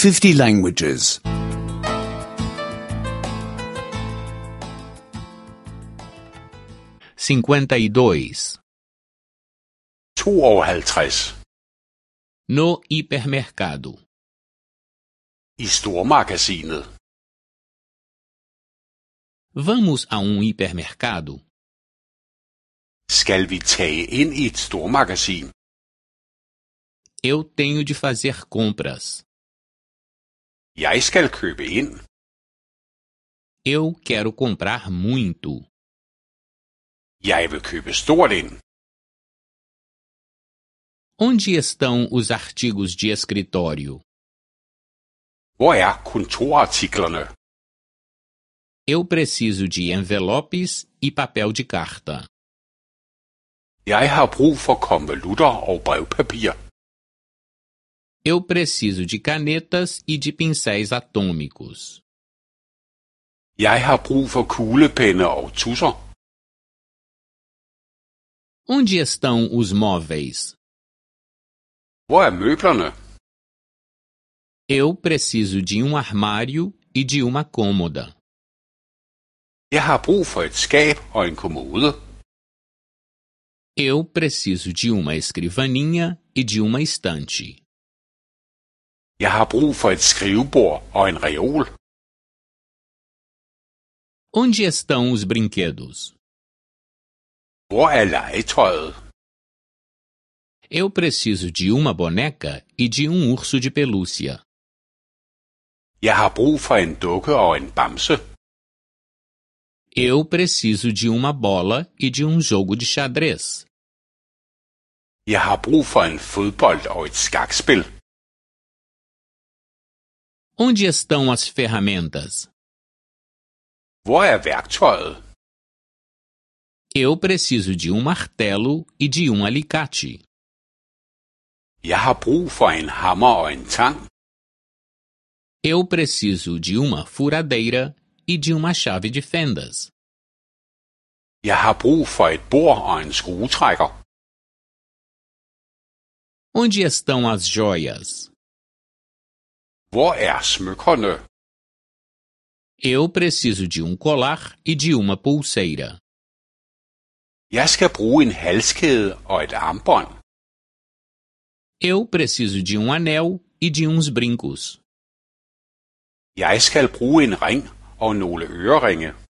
50 languages. 52. 52. No hipermercado. I stormagasinet. Vamos a hipermercado? Skal vi tage ind i et stormagasin? Eu tenho de fazer compras. Jeg skal købe ind. Eu quero comprar muito. Jeg vil købe stort ind. Onde estão os artigos de escritório? Hvor er kontorartiklerne? Eu preciso de envelopes e papel de carta. Jeg har brug for konvolutter og brevpapir. Eu preciso de canetas e de pincéis atômicos. Jeg har brug for kuglepenne og tusser. Onde estão os móveis? Hvor er møblerne? Eu preciso de armário e de uma cômoda. Jeg har brug for et skab og en kommode. Eu preciso de uma escrivaninha e de uma estante. Jeg har brug for et skrivebord og en reol. Onde estão os brinquedos? Hvor er legetøjet? Eu preciso de uma boneca e de urso de pelúcia. Jeg har brug for en dukke og en bamse. Eu preciso de uma bola e de jogo de xadrez. Jeg har brug for en fodbold og et skakspil. Onde estão as ferramentas? Hvor er værktøjet? Eu preciso de martelo e de alicate. Jeg har brug for en hammer og en tang. Eu preciso de uma furadeira e de uma chave de fendas. Jeg har brug for et bord og en skruetrækker. Onde estão as joias? Hvor er smykkerne? Eu preciso de colar e de uma pulseira. Jeg skal bruge en halskæde og et armbånd. Eu preciso de anel e de uns brincos. Jeg skal bruge en ring og nogle øreringe.